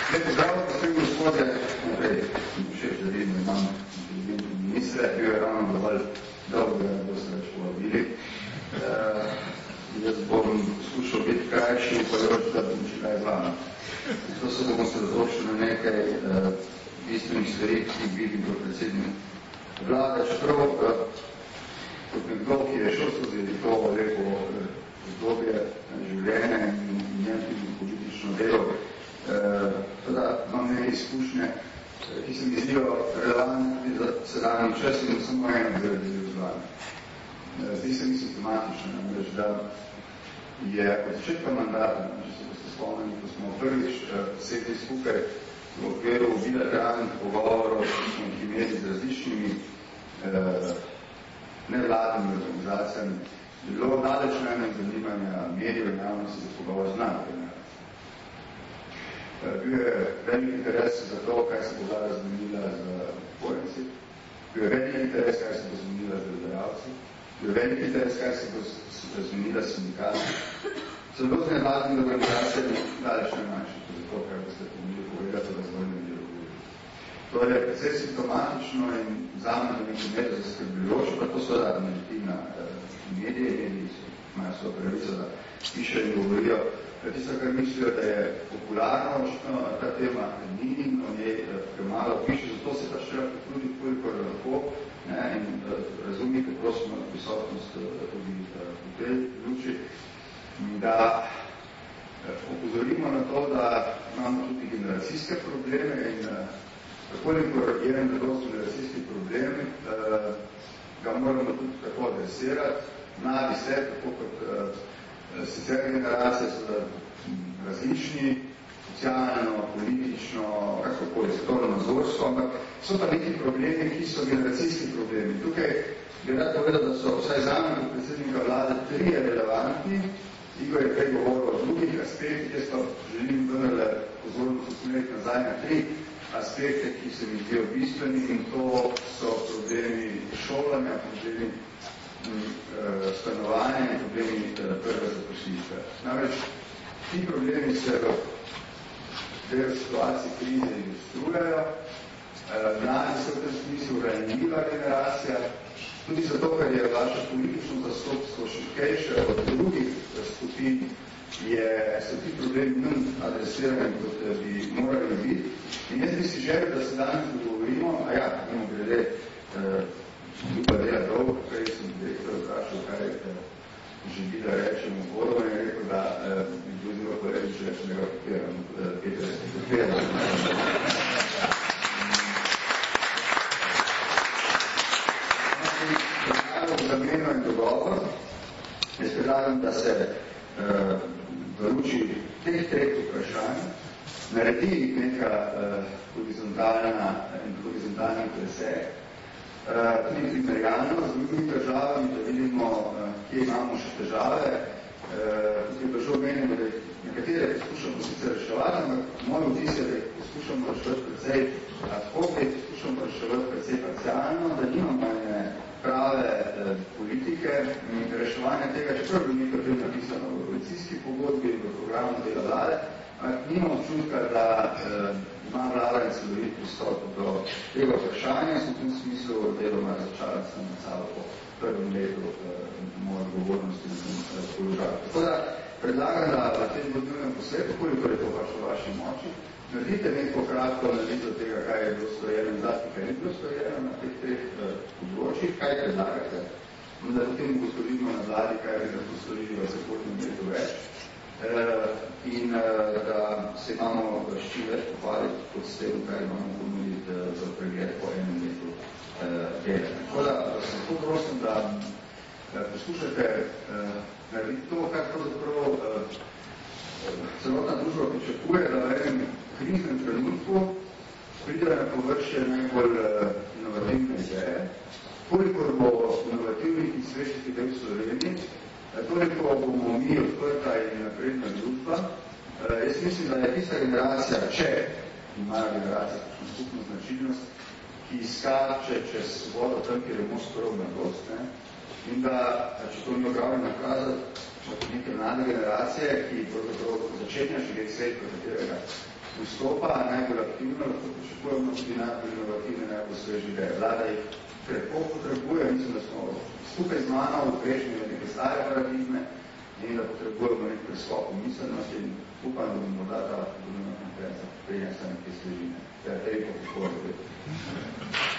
Lepo zdrav, gospod gospodje, naprej, še želim, imam ministre, bil je ravno dovolj dolgo, da boste več povabili. Jaz bom poskušal biti krajši, pa da bom če kaj z vama. Zato se bomo sredotočili na nekaj bistvenih stvari, ki vidim kot predsednik vlade, čeprav kot nekdo, ki je šel skozi to lepo obdobje življenja in njem tudi politično delo, teda imam nekaj izkušnje, ki se mi zdijo relevantne tudi za sedanji čas in samo eno zaredili z vami. Zdi se mi simptomatično, namreč, da je od začetka mandata, če se boste spomnili, ko smo prvič sedli skupaj v okviru bilateralnih pogovorov, ki smo jih imeli z različnimi nevladnimi organizacijami, bilo daleč najmanj zanimanja medijev in javnosti za pogovor z nami. Bil je velik interes za to, kaj se bo vlada zmenila z upokojenci, bil je velik interes, kaj se bo zmenila z delodajalci, bil je velik interes, kaj se bo zmenila s sindikati. Celo z nevladnimi organizacijami daleč najmanjši, za to, kaj boste pomili povedati o razvojnem dialogu. To je precej simptomatično in zame na nekaj meru zaskrbljujoče, pa to seveda ne leti na medije, mediji imajo svojo pravico, da pišejo in govorijo. Tisto, kar mislijo, da je popularno, ta tema ni in o njej premalo piše, zato se pač treba potruditi, koliko lahko, in razumite, prosimo, prisotnost tudi v tej luči, da opozorimo na to, da imamo tudi generacijske probleme in koliko je en dosti generacijski problem, ga moramo tudi tako adresirati. Mladi se, tako kot sicer generacije so različni, socialno, politično, kakokoli, svetovno nazorstvo, ampak so pa neki problemi, ki so generacijski problemi. Tukaj bi rad povedal, da so vsaj zame kot predsednika vlade trije relevantni. Igor je prej govoril o drugih aspektih, jaz pa želim vendarle pozornost usmeriti nazaj na tri aspekte, ki se mi zdijo bistveni, in to so problemi šolanja, problemi stanovanja in problemi prve zaposlitve. Namreč, ti problemi se v situaciji krize ilustrujejo, mladi so v tem smislu ranljiva generacija, tudi zato, ker je vaše politično zastopstvo šibkejše od drugih skupin, so ti problemi manj adresirani, kot bi morali biti. In jaz bi si želel, da se danes dogovorimo, imamo glede Ljuba dela dolgo, prej sem direktor vprašal, kaj želi, da rečemo vodo, in je rekel, da bi bil zelo povedal, če rečem, da ga podpiram. Peter, podpiram. Predlagam zameno in dogovor. Jaz predlagam, da se v luči teh treh vprašanj naredi neka horizontalna presek, tudi primerjalno z drugimi državami, da vidimo, kje imamo še težave. Tukaj pa že omenimo, da nekatere poskušamo sicer reševati, ampak moj vtis je, da poskušamo reševati precej ad hoc, poskušamo reševati precej parcialno, da nimamo prave politike in reševanja tega, čeprav bi nekaj tem napisano v koalicijski pogodbi, v programu dela vlade, ampak nimamo občutka, da ima vlada in celovit pristop do tega vprašanja, sem v tem smislu deloma razočaran sem na sabo po prvem letu moje odgovornosti na položaju. Tako da predlagam, da v tem dvodnevnem posvetu, koliko je to pač v vaši moči, naredite neko kratko analizo tega, kaj je bilo storjeno in zlasti, kaj ni bilo storjeno na teh treh področjih, kaj predlagate, da potem ugotovimo na vladi, kaj bi lahko storili v prihodnjem letu več. In da se imamo s čim več pohvaliti kot s tem, kaj imamo ponuditi za pregled po enem letu dela. Tako da vas lahko prosim, da poskušate narediti to, kar pravzaprav celotna družba pričakuje, da v enem kriznem trenutku pride na površje najbolj inovativne ideje, kolikor bo inovativnih in svežih idej v Sloveniji, toliko bomo mi odprta in napredna družba. Jaz mislim, da je tista generacija, če imajo generacija kakšno skupno značilnost, ki skače čez vodo tam, kjer je most krov na gost, in da, če to ni opravljeno nakazati, neke mlade generacije, ki začenja živeti svet, v katerega vstopa, najbolj aktivno, lahko pričakujemo tudi najbolj inovativne, najbolj sveže ideje. Vlada jih krepko potrebuje, mislim, da smo skupaj z mano uprešeni v neke stare paradigme in da potrebujemo nek preskok v miselnosti in upam, da bomo morda ta podobna konferenca prinesla neke svežine. Ter rekel, kako je.